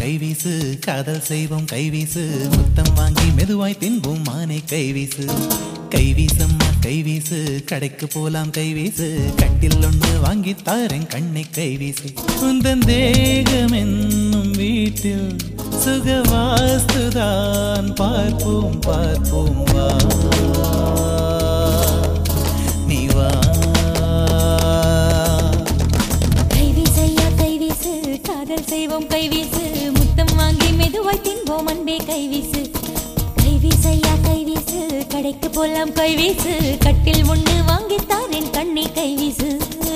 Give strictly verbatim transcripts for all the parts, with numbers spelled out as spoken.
கைவீசு காதல் செய்வோம் கைவீசு முத்தம் வாங்கி மெதுவாய் தின்போம் மானை கைவீசு கைவீசம்மா கைவீசு கடைக்கு போலாம் கைவீசு கட்டில் ஒன்று வாங்கி தாரேன் கண்ணை கைவீசு உந்தன் தேகம் என்னும் வீட்டில் சுகவாஸ்துதான் பார்ப்போம் பார்ப்போம் வா நீ வா காதல் செய்வோம் கைவீசு முத்தம் வாங்கி மெதுவாய் தின்போம் அன்பே கைவீசு கைவீசையா கைவீசு கடைக்கு போலாம் கைவீசு கட்டில் ஒண்ணு வாங்கி தாரேன் கண்ணை கைவீசு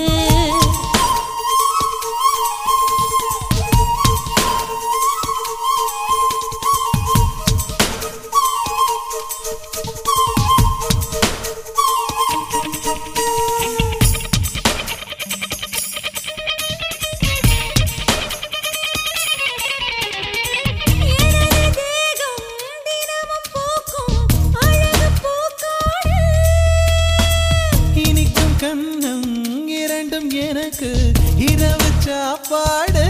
எனக்கு இரவு சாப்பாடு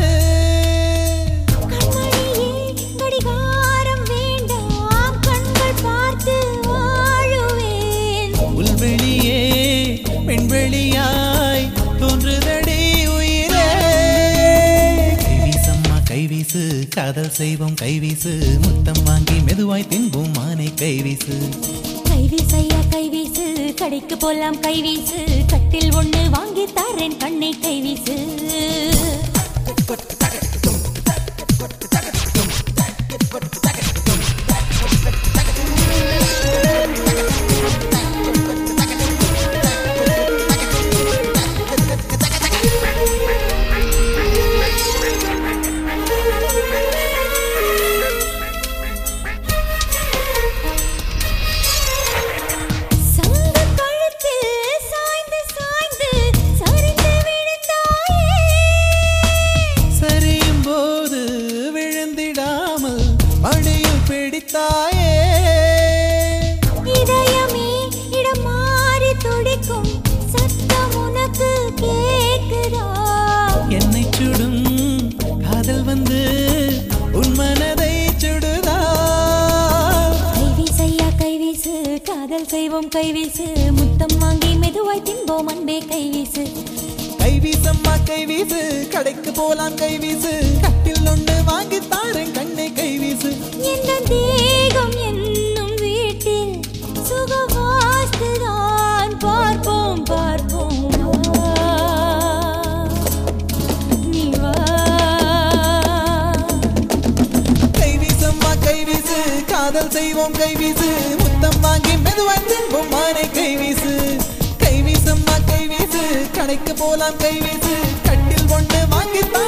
கடிகாரம் வேண்டாம் கண்கள் பார்த்து வாழுவேன் உள்வெளியே பெண்வெளியாய் தோன்றுதடி உயிரே கைவீசம்மா கைவீசு காதல் செய்வோம் கைவீசு முத்தம் வாங்கி மெதுவாய் தின்போம் மானை கைவீசு கைவீசையா கைவீசு கடைக்கு போலாம் கைவீசு கட்டில் ஒண்ணு வாங்கி தாரேன் கண்ணை கைவீசு இதயமே இடம் மாறி துடிக்கும் சத்தம் உனக்கு கேக்குதா என்னை சுடும் காதல் வந்து உன் மனதை சுடுதா கைவீசையா கைவீசு காதல் செய்வோம் கைவீசு முத்தம் வாங்கி மெதுவாய் தின்போம் அன்பே கைவீசு கைவீசம்மா கைவீசு கடைக்கு போலாம் கைவீசு கட்டில் ஒன்று வாங்கி தாரேன் கண்ணை கைவீசு எந்த தேகம் என்னும் வீட்டில் சுகவாஸ்துதான் பார்ப்போம் பார்ப்போம் நீ வா கைவீசம்மா கைவீசு காதல் செய்வோம் கைவீசு முத்தம் வாங்கி மெதுவாய் தின்போம் மானை கைவீசு கைவீசம்மா கைவீசு கடைக்கு போலாம் கைவீசு கட்டில் ஒன்று வாங்கி